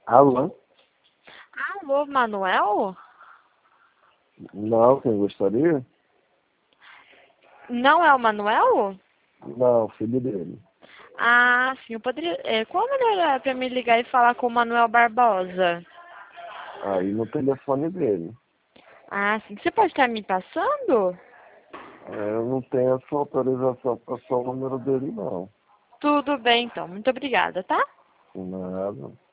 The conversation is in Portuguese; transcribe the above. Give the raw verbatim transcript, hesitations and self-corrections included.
Alô? Alô, Manuel? Não, quem gostaria? Não é o Manuel? Não, filho dele. Ah, sim, eu poderia... É, qual a maneira para me ligar e falar com o Manuel Barbosa? Aí no telefone dele. Ah, sim. Você pode estar me passando? É, eu não tenho essa autorização para passar o número dele, não. Tudo bem, então. Muito obrigada, tá? Nada.